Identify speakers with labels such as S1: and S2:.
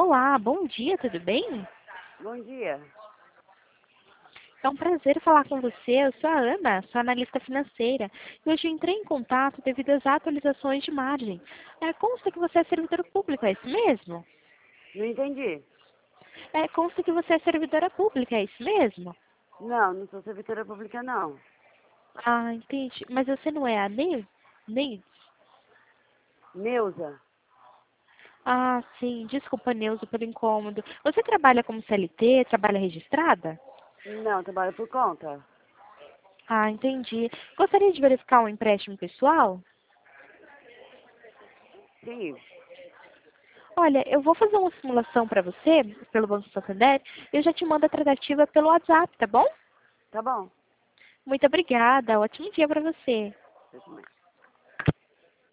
S1: Olá, bom dia, tudo bem?
S2: Bom dia.
S1: É um prazer falar com você. Eu sou a Ana, sou analista financeira. E hoje eu entrei em contato devido às atualizações de margem. Consta que você é servidor público, é isso mesmo?
S2: Não entendi.
S1: Consta que você é servidora pública, é isso mesmo?
S2: Não sou servidora pública, não.
S1: Ah, entendi. Mas você não é a Ney?
S2: Neuza?
S1: Ah, sim. Desculpa, Neuza, pelo incômodo. Você trabalha como CLT, trabalha registrada?
S2: Não, trabalho por conta.
S1: Ah, entendi. Gostaria de verificar um empréstimo pessoal?
S2: Sim,
S1: Olha, eu vou fazer uma simulação para você, pelo Banco Santander, e eu já te mando a tratativa pelo WhatsApp, tá bom?
S2: tá bom.
S1: Muito obrigada. Ótimo dia para você.
S2: Você também.